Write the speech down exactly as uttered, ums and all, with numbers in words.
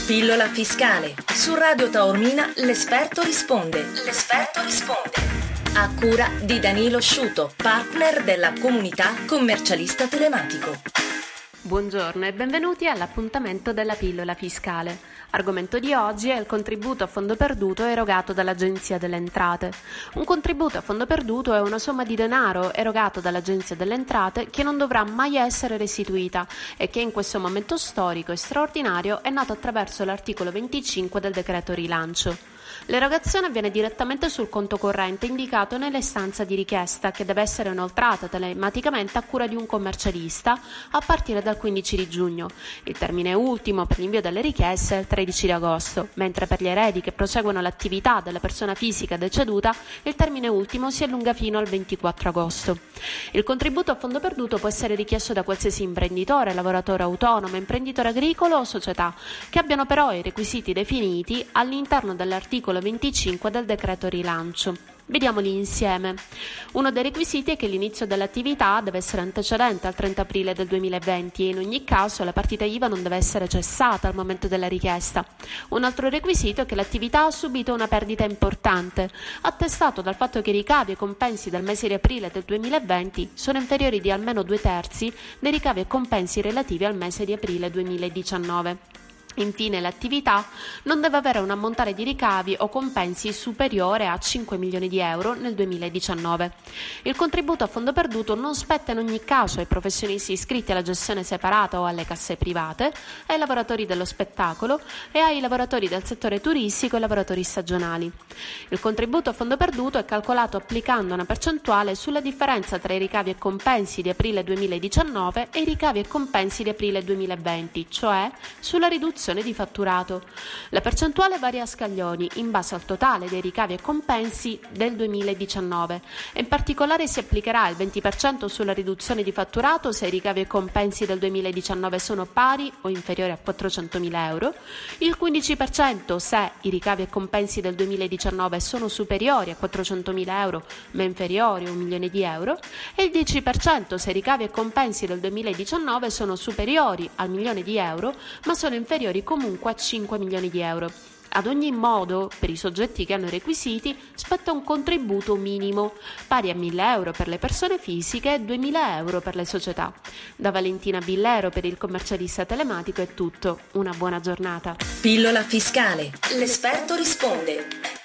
Pillola fiscale. Su Radio Taormina l'esperto risponde. L'esperto risponde. A cura di Danilo Sciuto, partner della comunità commercialista telematico. Buongiorno e benvenuti all'appuntamento della pillola fiscale. Argomento di oggi è il contributo a fondo perduto erogato dall'Agenzia delle Entrate. Un contributo a fondo perduto è una somma di denaro erogato dall'Agenzia delle Entrate che non dovrà mai essere restituita e che in questo momento storico e straordinario è nato attraverso l'articolo venticinque del decreto rilancio. L'erogazione avviene direttamente sul conto corrente indicato nell'istanza di richiesta, che deve essere inoltrata telematicamente a cura di un commercialista a partire dal quindici di giugno. Il termine ultimo per l'invio delle richieste è il tredici di agosto, mentre per gli eredi che proseguono l'attività della persona fisica deceduta il termine ultimo si allunga fino al ventiquattro agosto. Il contributo a fondo perduto può essere richiesto da qualsiasi imprenditore, lavoratore autonomo, imprenditore agricolo o società, che abbiano però i requisiti definiti all'interno dell'articolo venticinque del decreto rilancio. Vediamoli insieme. Uno dei requisiti è che l'inizio dell'attività deve essere antecedente al trenta aprile del duemilaventi e in ogni caso la partita I V A non deve essere cessata al momento della richiesta. Un altro requisito è che l'attività ha subito una perdita importante, attestato dal fatto che i ricavi e compensi del mese di aprile del duemilaventi sono inferiori di almeno due terzi dei ricavi e compensi relativi al mese di aprile duemiladiciannove. Infine, l'attività non deve avere un ammontare di ricavi o compensi superiore a cinque milioni di euro nel duemiladiciannove. Il contributo a fondo perduto non spetta in ogni caso ai professionisti iscritti alla gestione separata o alle casse private, ai lavoratori dello spettacolo e ai lavoratori del settore turistico e lavoratori stagionali. Il contributo a fondo perduto è calcolato applicando una percentuale sulla differenza tra i ricavi e compensi di aprile duemiladiciannove e i ricavi e compensi di aprile duemilaventi, cioè sulla riduzione di fatturato. La percentuale varia a scaglioni in base al totale dei ricavi e compensi del duemiladiciannove e in particolare si applicherà il venti per cento sulla riduzione di fatturato se i ricavi e compensi del duemiladiciannove sono pari o inferiori a quattrocentomila euro, il quindici per cento se i ricavi e compensi del duemiladiciannove sono superiori a quattrocentomila euro ma inferiori a un milione di euro e il dieci per cento se i ricavi e compensi del duemiladiciannove sono superiori al milione di euro ma sono inferiori comunque a cinque milioni di euro. Ad ogni modo, per i soggetti che hanno i requisiti, spetta un contributo minimo, pari a mille euro per le persone fisiche e duemila euro per le società. Da Valentina Billero per il commercialista telematico è tutto. Una buona giornata. Pillola fiscale. L'esperto risponde.